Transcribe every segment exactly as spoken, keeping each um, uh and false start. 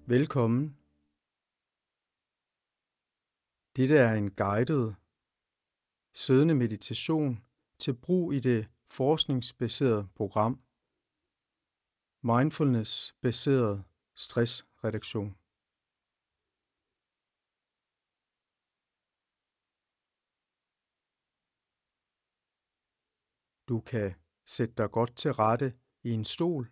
Velkommen. Dette er en guidet siddende meditation til brug i det forskningsbaserede program Mindfulness-baseret stressreduktion. Du kan sætte dig godt til rette i en stol,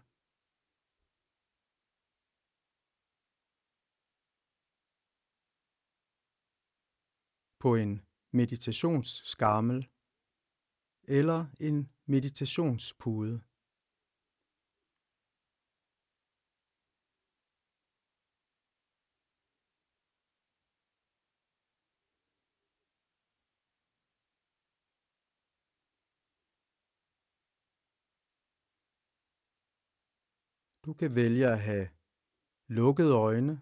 på en meditationsskammel eller en meditationspude. Du kan vælge at have lukkede øjne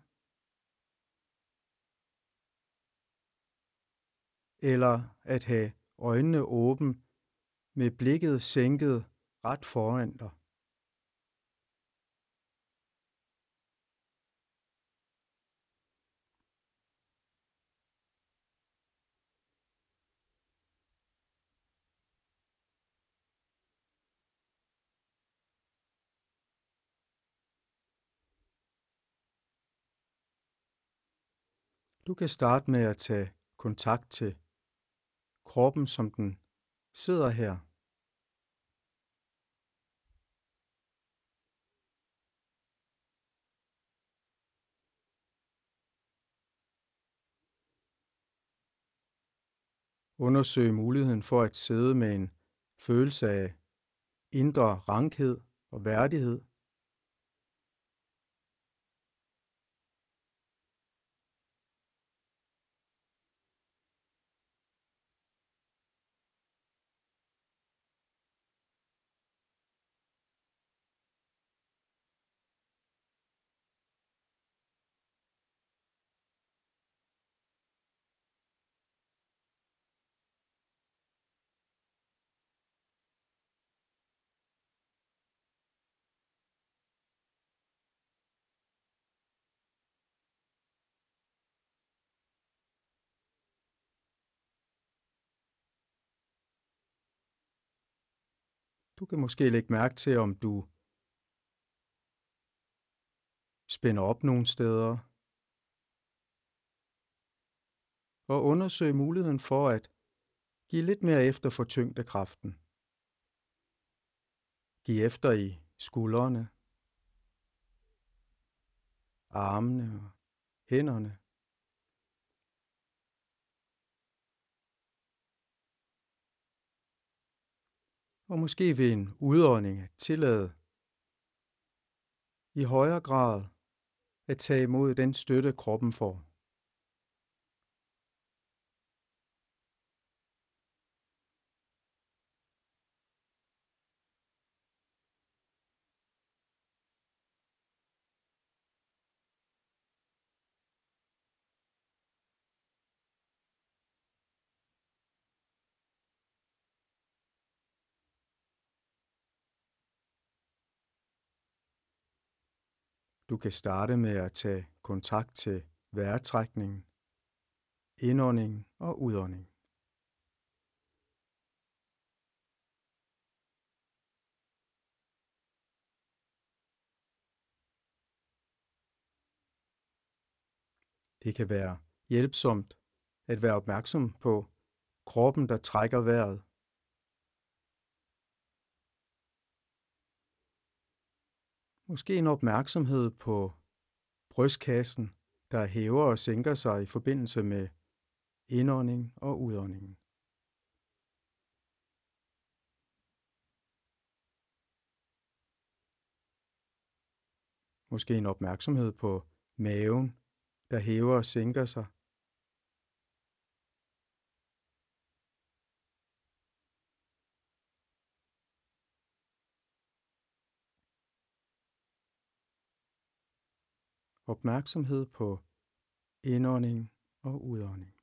eller at have øjnene åbne med blikket sænket ret foran dig. Du kan starte med at tage kontakt til kroppen, som den sidder her. Undersøg muligheden for at sidde med en følelse af indre rankhed og værdighed. Du kan måske lægge mærke til, om du spænder op nogle steder, og undersøg muligheden for at give lidt mere efter for tyngdekraften. Giv efter i skuldrene, armene og hænderne. Og måske ved en udånding at tillade i højere grad at tage imod den støtte, kroppen får. Du kan starte med at tage kontakt til vejrtrækningen, indånding og udånding. Det kan være hjælpsomt at være opmærksom på kroppen, der trækker vejret. Måske en opmærksomhed på brystkassen, der hæver og sænker sig i forbindelse med indånding og udånding. Måske en opmærksomhed på maven, der hæver og sænker sig. Opmærksomhed på indånding og udånding.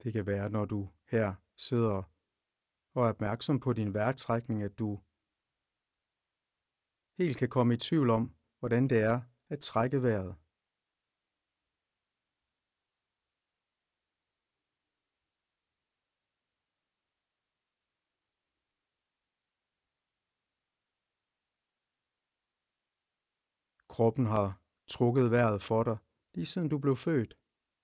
Det kan være, når du her sidder og er opmærksom på din vejrtrækning, at du helt kan komme i tvivl om, hvordan det er at trække vejret. Kroppen har trukket vejret for dig, lige siden du blev født.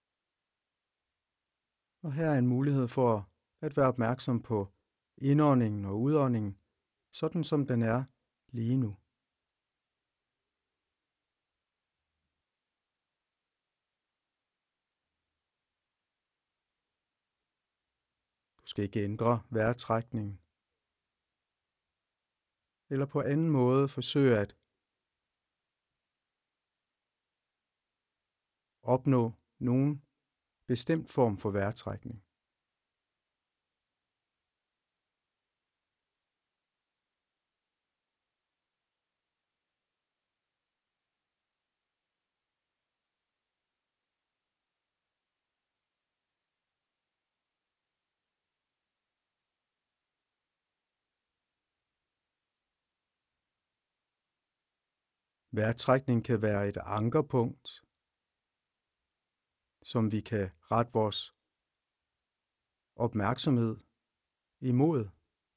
Og her er en mulighed for at være opmærksom på indåndingen og udåndingen, sådan som den er lige nu. Du skal ikke ændre vejrtrækningen, eller på anden måde forsøge at opnå nogen bestemt form for vejrtrækning. Vejrtrækning kan være et ankerpunkt, som vi kan rette vores opmærksomhed imod.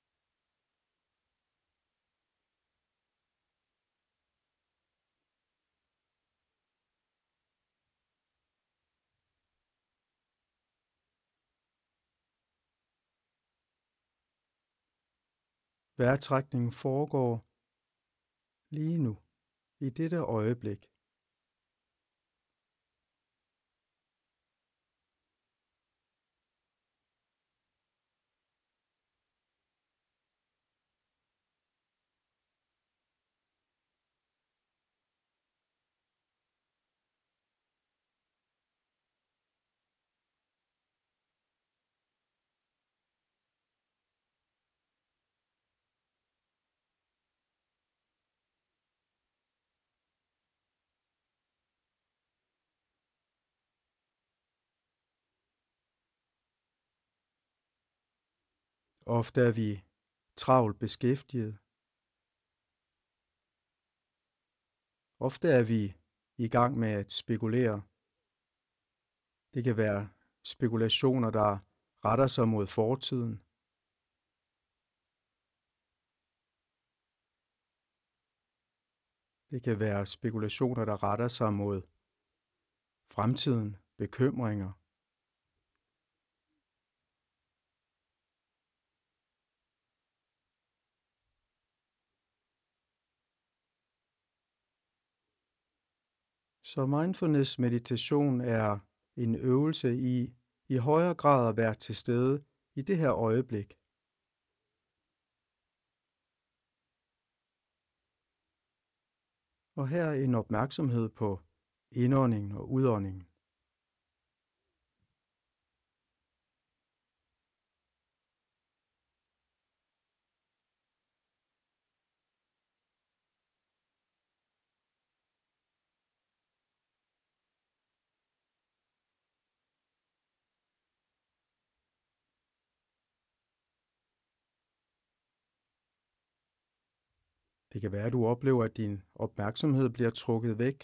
Vejrtrækningen foregår lige nu, i dette øjeblik. Ofte er vi travlt beskæftiget. Ofte er vi i gang med at spekulere. Det kan være spekulationer, der retter sig mod fortiden. Det kan være spekulationer, der retter sig mod fremtiden, bekymringer. Så mindfulness meditation er en øvelse i i højere grad at være til stede i det her øjeblik. Og her er en opmærksomhed på indåndingen og udåndingen. Det kan være, at du oplever, at din opmærksomhed bliver trukket væk.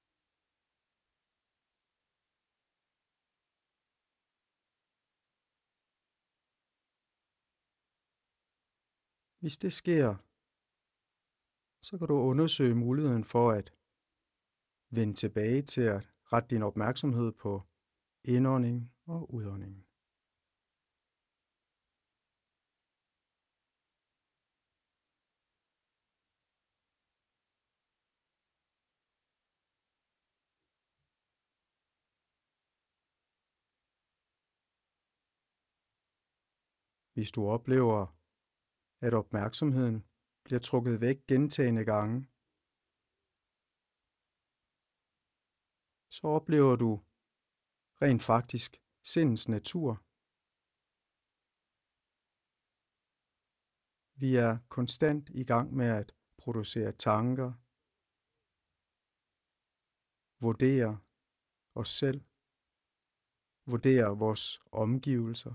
Hvis det sker, så kan du undersøge muligheden for at vende tilbage til at rette din opmærksomhed på indånding og udånding. Hvis du oplever, at opmærksomheden bliver trukket væk gentagne gange, så oplever du rent faktisk sindets natur. Vi er konstant i gang med at producere tanker, vurdere os selv, vurdere vores omgivelser.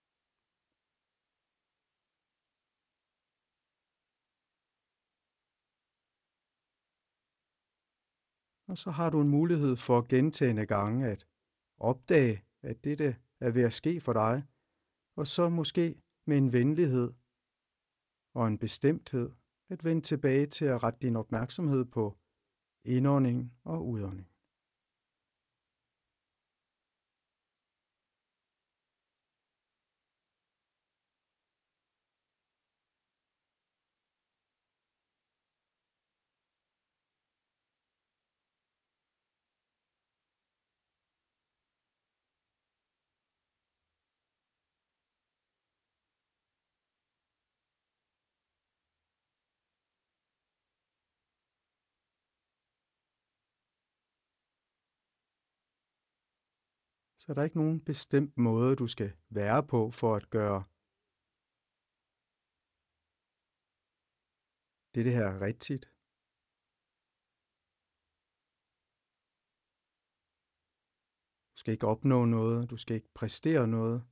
Og så har du en mulighed for gentagne gange at opdage, at dette er ved at ske for dig, og så måske med en venlighed og en bestemthed at vende tilbage til at rette din opmærksomhed på indånding og udånding. Så der er ikke nogen bestemt måde, du skal være på for at gøre dette her rigtigt. Du skal ikke opnå noget, du skal ikke præstere noget.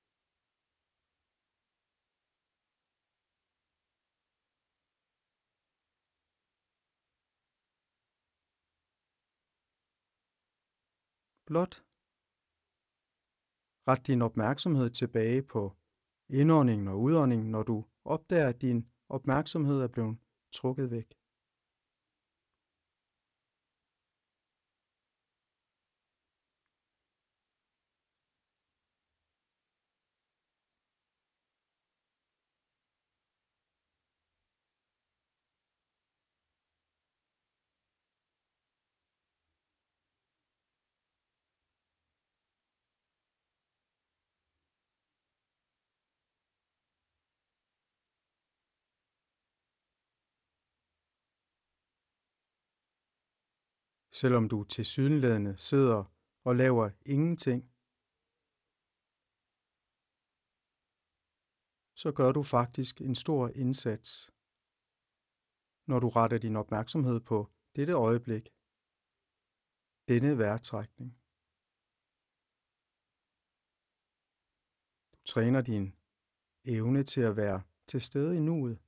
Blot ret din opmærksomhed tilbage på indåndingen og udåndingen, når du opdager, at din opmærksomhed er blevet trukket væk. Selvom du tilsyneladende sidder og laver ingenting, så gør du faktisk en stor indsats, når du retter din opmærksomhed på dette øjeblik, denne vejrtrækning. Du træner din evne til at være til stede i nuet.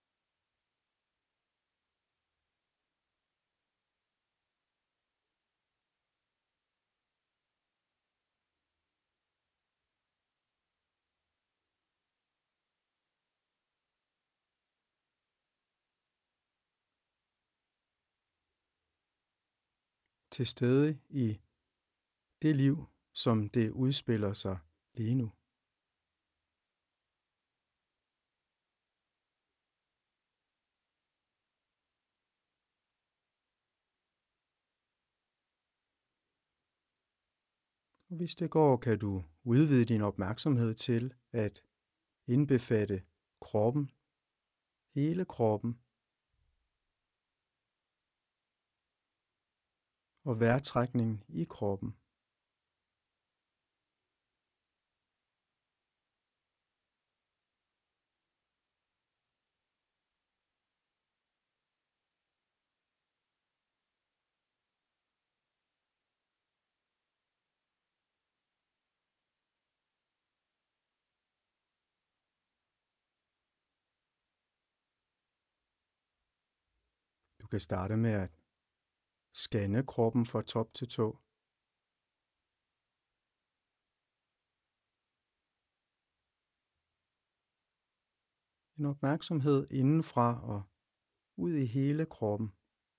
Til stede i det liv, som det udspiller sig lige nu. Og hvis det går, kan du udvide din opmærksomhed til at indbefatte kroppen, hele kroppen og vejrtrækningen i kroppen. Du kan starte med at scanne kroppen fra top til tå. En opmærksomhed indenfra og ud i hele kroppen.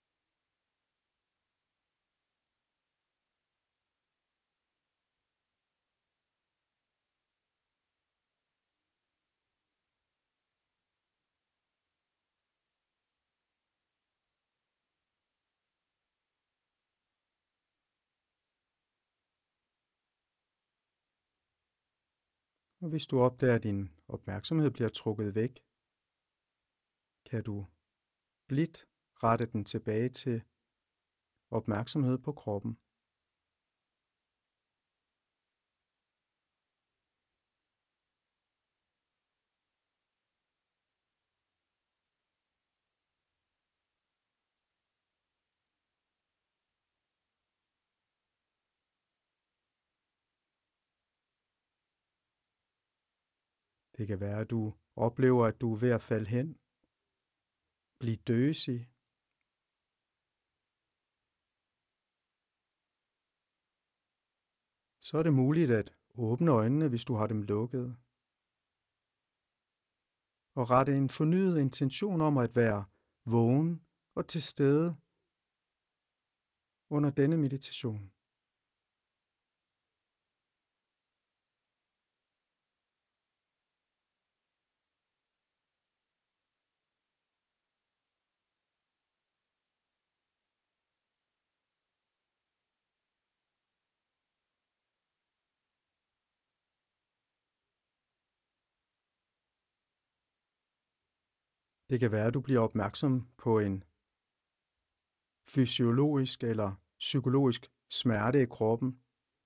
Og hvis du opdager, at din opmærksomhed bliver trukket væk, kan du blidt rette den tilbage til opmærksomhed på kroppen. Det kan være, at du oplever, at du er ved at falde hen, blive døsig. Så er det muligt at åbne øjnene, hvis du har dem lukkede, og rette en fornyet intention om at være vågen og til stede under denne meditation. Det kan være, at du bliver opmærksom på en fysiologisk eller psykologisk smerte i kroppen.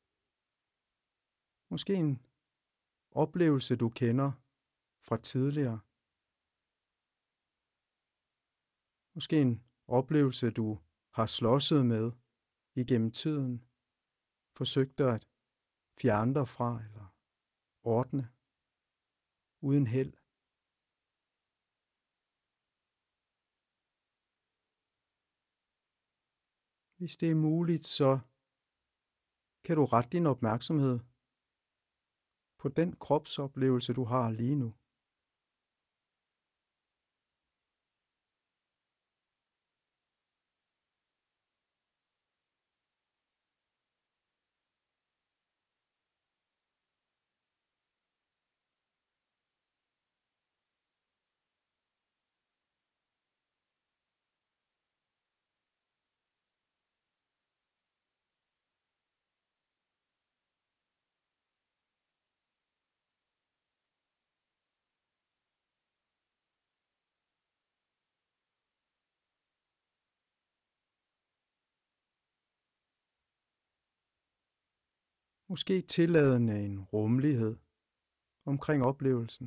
Måske en oplevelse, du kender fra tidligere. Måske en oplevelse, du har slåsset med igennem tiden, forsøgt at fjerne dig fra eller ordne uden held. Hvis det er muligt, så kan du rette din opmærksomhed på den kropsoplevelse, du har lige nu. Måske tilladende en rummelighed omkring oplevelsen.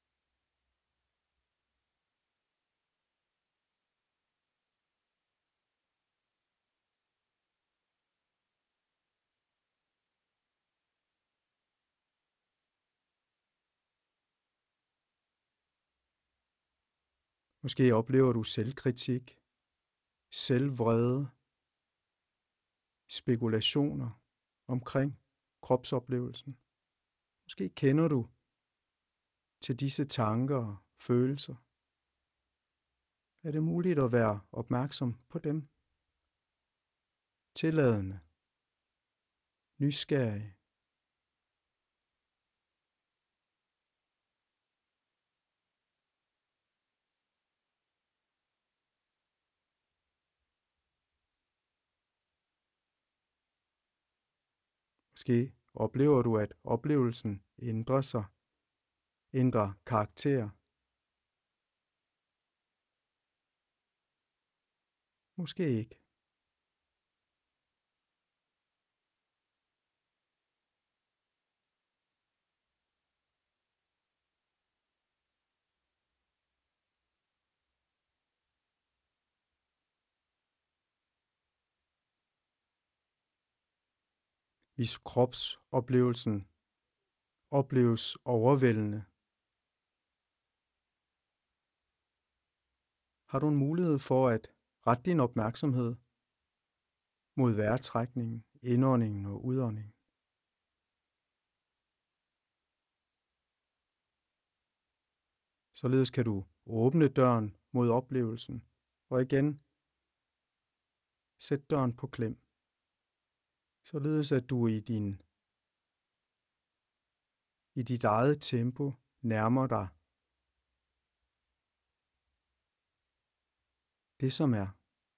Måske oplever du selvkritik, selvvrede, spekulationer omkring kropsoplevelsen. Måske kender du til disse tanker og følelser. Er det muligt at være opmærksom på dem? Tilladende, nysgerrig. Måske oplever du, at oplevelsen ændrer sig, ændrer karakter. Måske ikke. Hvis kropsoplevelsen opleves overvældende, har du en mulighed for at rette din opmærksomhed mod vejrtrækningen, indåndingen og udåndingen. Således kan du åbne døren mod oplevelsen, og igen sæt døren på klem. Således at du i, din, i dit eget tempo nærmer dig det, som er.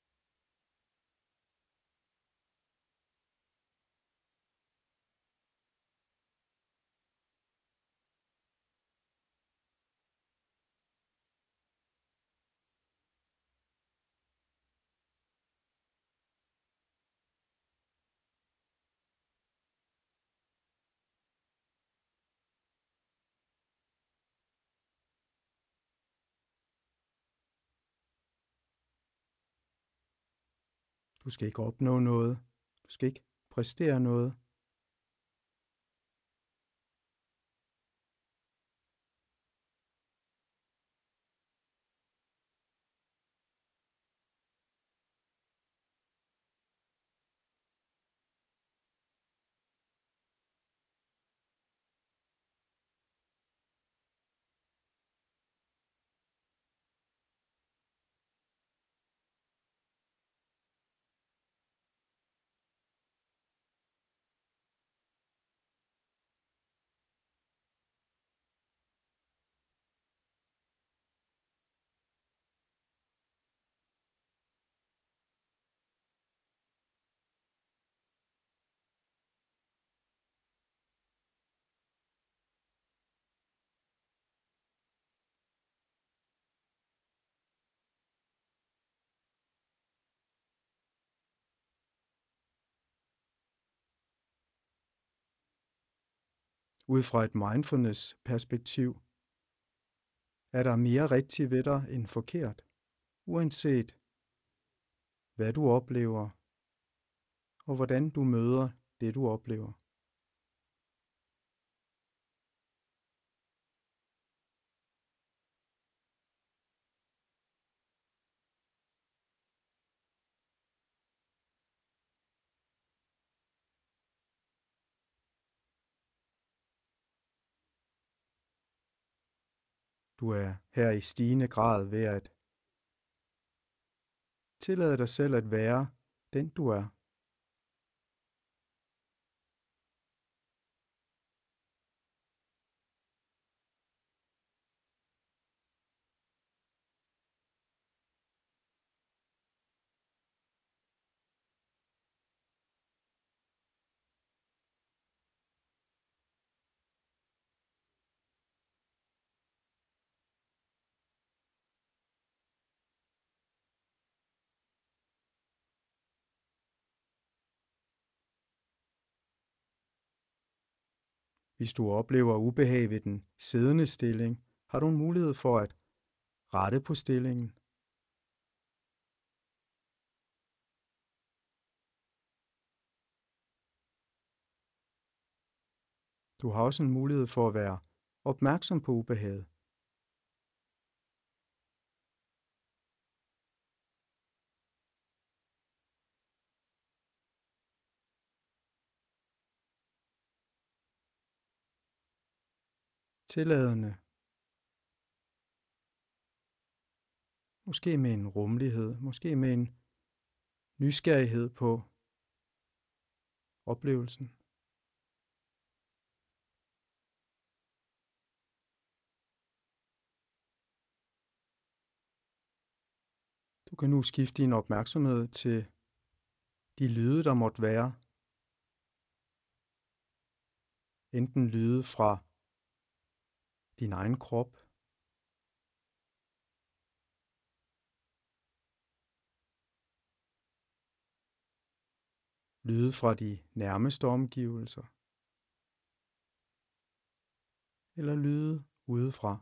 Du skal ikke opnå noget. Du skal ikke præstere noget. Ud fra et mindfulness-perspektiv er der mere rigtigt ved dig end forkert, uanset hvad du oplever og hvordan du møder det, du oplever. Du er her i stigende grad ved at tillade dig selv at være den, du er. Hvis du oplever ubehag ved den siddende stilling, har du en mulighed for at rette på stillingen. Du har også en mulighed for at være opmærksom på ubehaget. Tilladende. Måske med en rummelighed, måske med en nysgerrighed på oplevelsen. Du kan nu skifte din opmærksomhed til de lyde, der måtte være. Enten lyde fra din egen krop, lyde fra de nærmeste omgivelser, eller lyde udefra.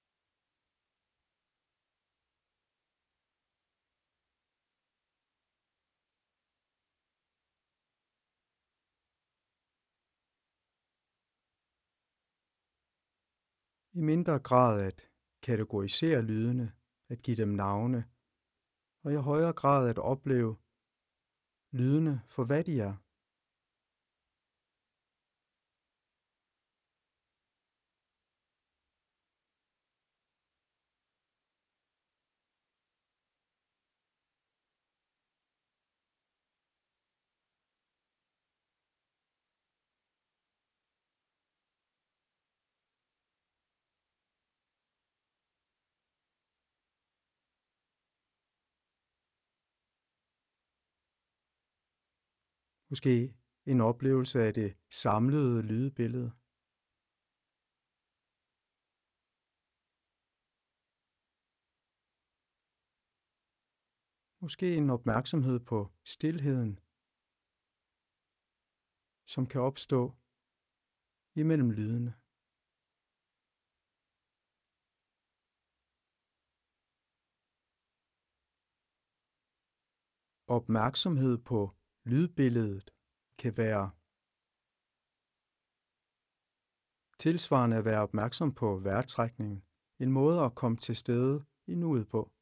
I mindre grad at kategorisere lydene, at give dem navne, og i højere grad at opleve lydene for hvad de er. Måske en oplevelse af det samlede lydbillede. Måske en opmærksomhed på stilheden, som kan opstå imellem lydene. Opmærksomhed på lydbilledet kan være tilsvarende at være opmærksom på vejrtrækningen, en måde at komme til stede i nuet på.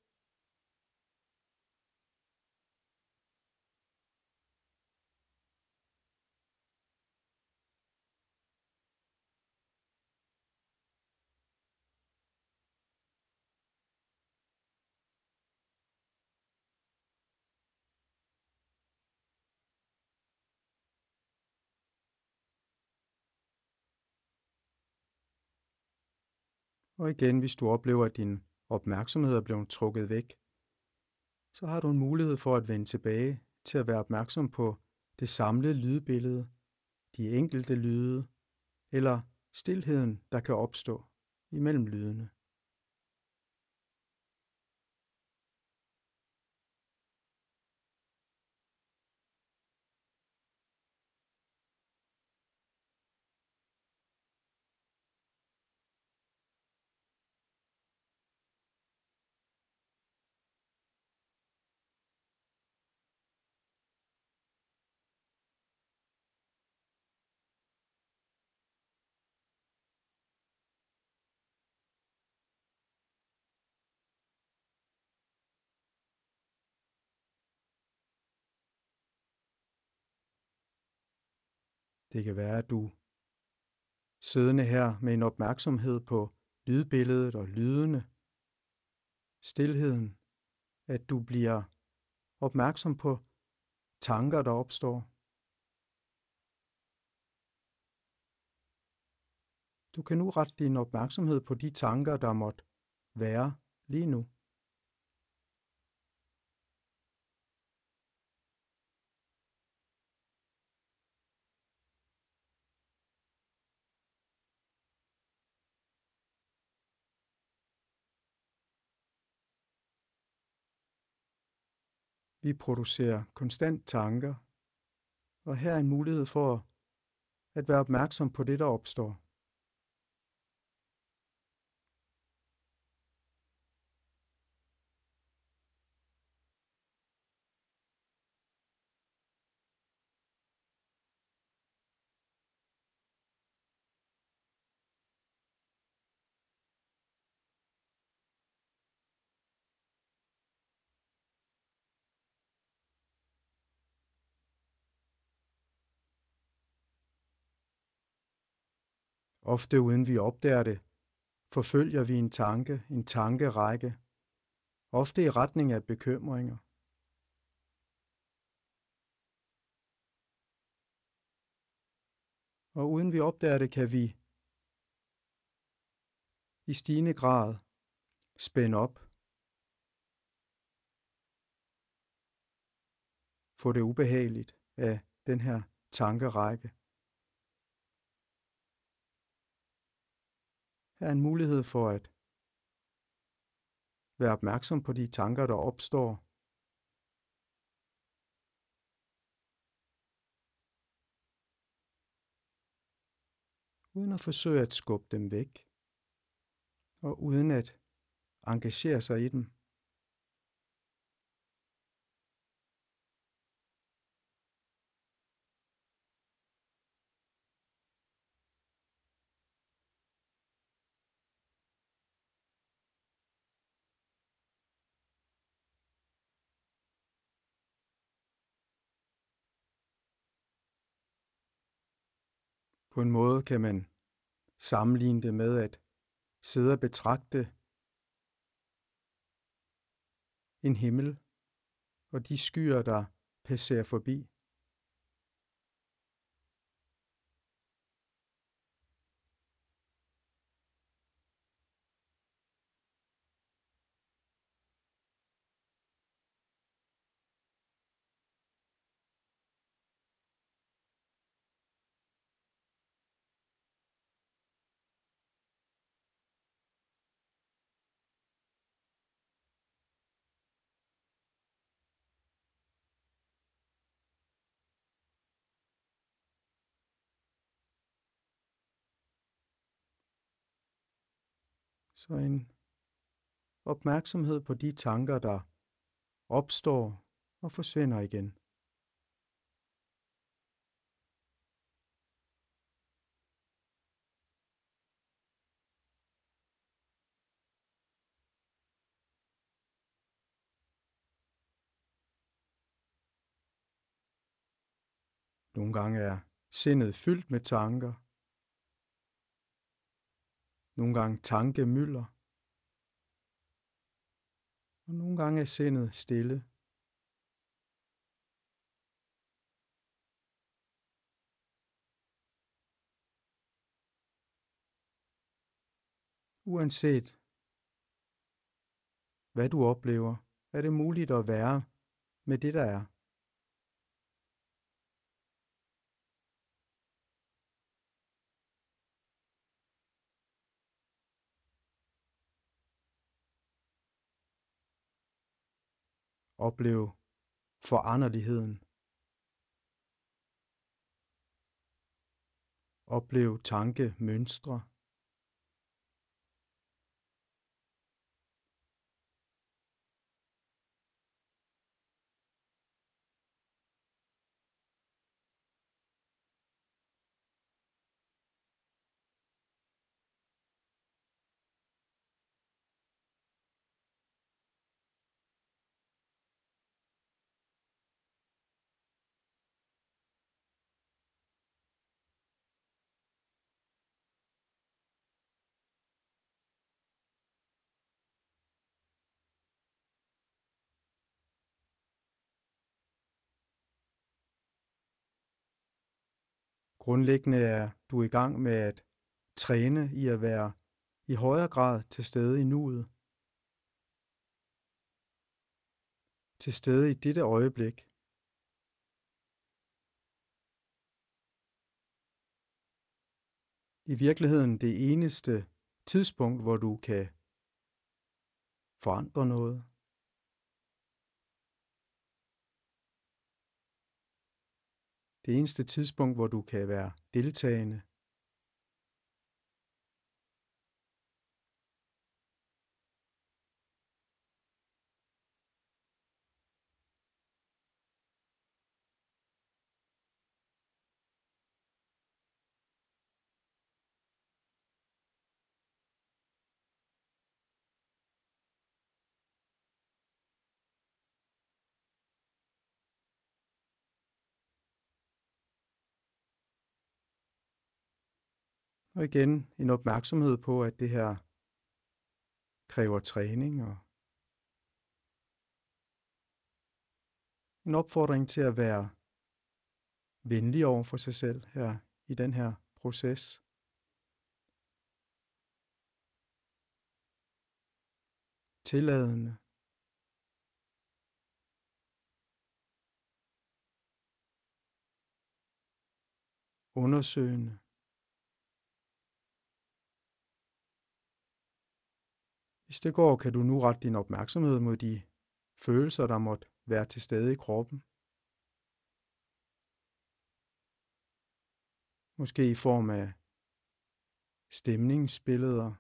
Og igen, hvis du oplever, at din opmærksomhed er blevet trukket væk, så har du en mulighed for at vende tilbage til at være opmærksom på det samlede lydbillede, de enkelte lyde eller stilheden, der kan opstå imellem lydene. Det kan være, at du siddende her med en opmærksomhed på lydbilledet og lydene, stilheden, at du bliver opmærksom på tanker, der opstår. Du kan nu rette din opmærksomhed på de tanker, der måtte være lige nu. Vi producerer konstant tanker, og her er en mulighed for at være opmærksom på det, der opstår. Ofte uden vi opdager det, forfølger vi en tanke, en tankerække, ofte i retning af bekymringer. Og uden vi opdager det, kan vi i stigende grad spænde op, få det ubehageligt af den her tankerække. Her er en mulighed for at være opmærksom på de tanker, der opstår, uden at forsøge at skubbe dem væk, og uden at engagere sig i dem. På en måde kan man sammenligne det med at sidde og betragte en himmel og de skyer, der passerer forbi. Så en opmærksomhed på de tanker, der opstår og forsvinder igen. Nogle gange er sindet fyldt med tanker. Nogle gange tankemylder. Og nogle gange er sindet stille. Uanset hvad du oplever, er det muligt at være med det, der er. Oplev foranderligheden. Oplev tankemønstre. Grundlæggende er du i gang med at træne i at være i højere grad til stede i nuet, til stede i dette øjeblik. I virkeligheden det eneste tidspunkt, hvor du kan forandre noget. Det eneste tidspunkt, hvor du kan være deltagende. Og igen en opmærksomhed på, at det her kræver træning, og en opfordring til at være venlig over for sig selv her i den her proces. Tilladende. Undersøgende. Hvis det går, kan du nu rette din opmærksomhed mod de følelser, der måtte være til stede i kroppen. Måske i form af stemningsbilleder.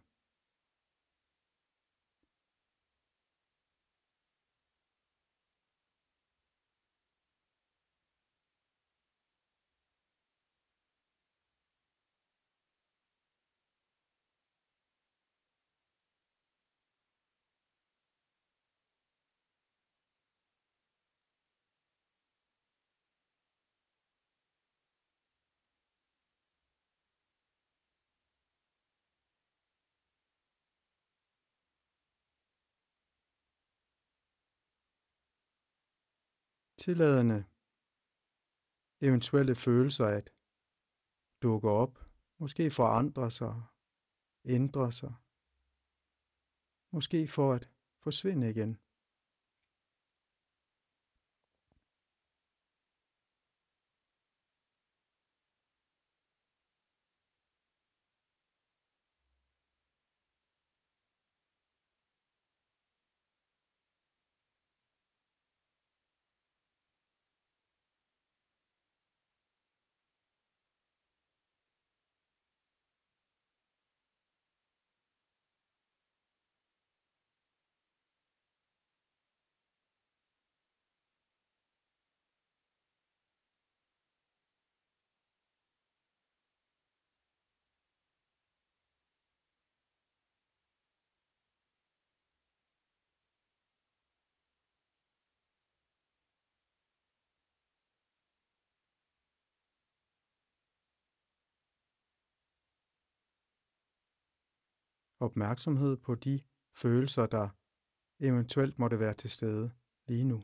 Tilladende eventuelle følelser at dukke op, måske forandre sig, ændre sig, måske for at forsvinde igen. Opmærksomhed på de følelser, der eventuelt måtte være til stede lige nu.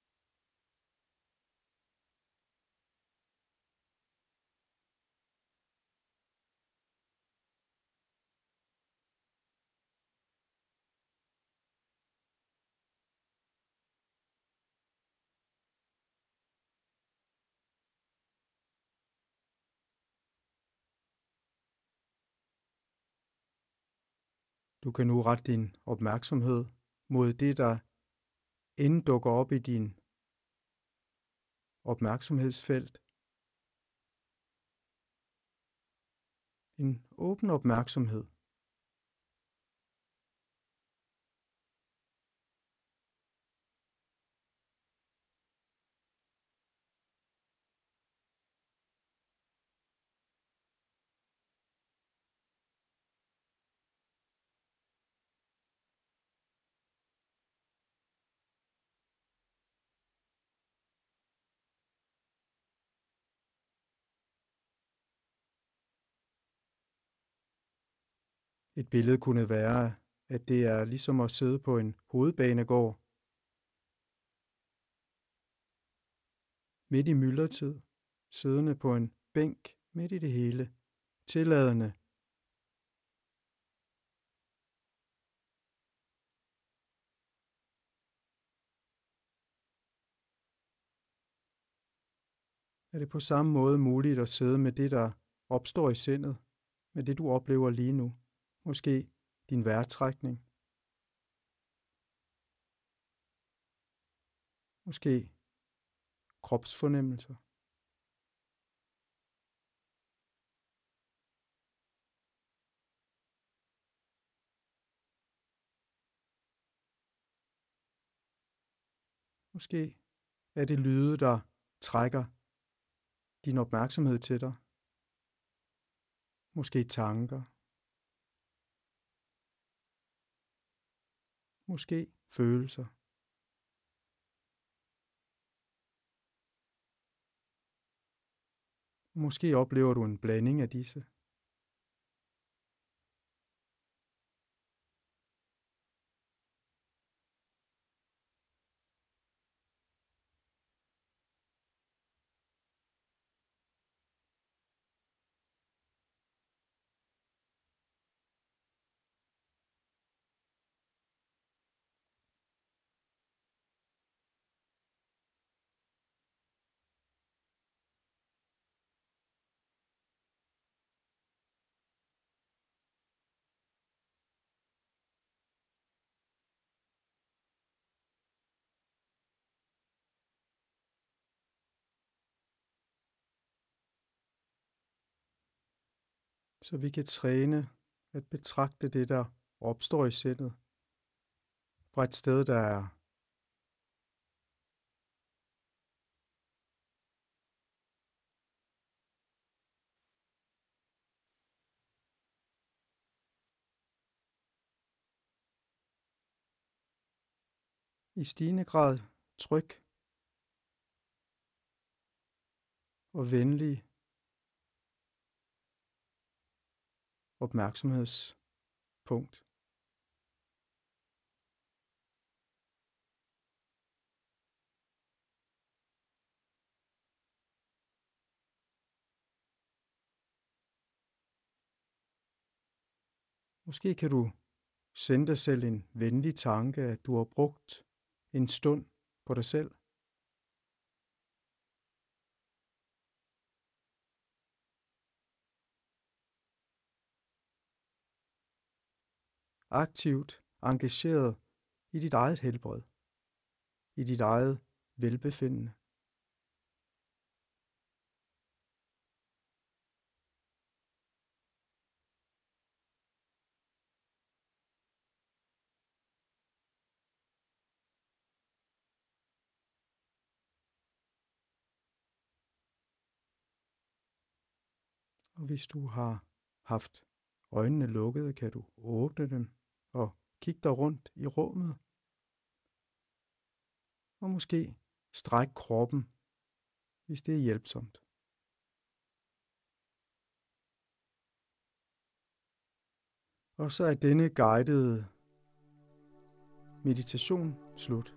Du kan nu rette din opmærksomhed mod det, der end dukker op i din opmærksomhedsfelt. En åben opmærksomhed. Et billede kunne være, at det er ligesom at sidde på en hovedbanegård midt i myldretid, siddende på en bænk midt i det hele, tilladende. Er det på samme måde muligt at sidde med det, der opstår i sindet, med det du oplever lige nu? Måske din vejrtrækning, måske kropsfornemmelser, måske er det lyde, der trækker din opmærksomhed til dig, måske tanker, måske følelser. Måske oplever du en blanding af disse. Så vi kan træne at betragte det, der opstår i sindet, fra et sted, der er i stigende grad tryg og venlig opmærksomhedspunkt. Måske kan du sende dig selv en venlig tanke, at du har brugt en stund på dig selv. Aktivt engageret i dit eget helbred, i dit eget velbefindende. Og hvis du har haft øjnene lukkede, kan du åbne dem og kigge dig rundt i rummet. Og måske stræk kroppen, hvis det er hjælpsomt. Og så er denne guidede meditation slut.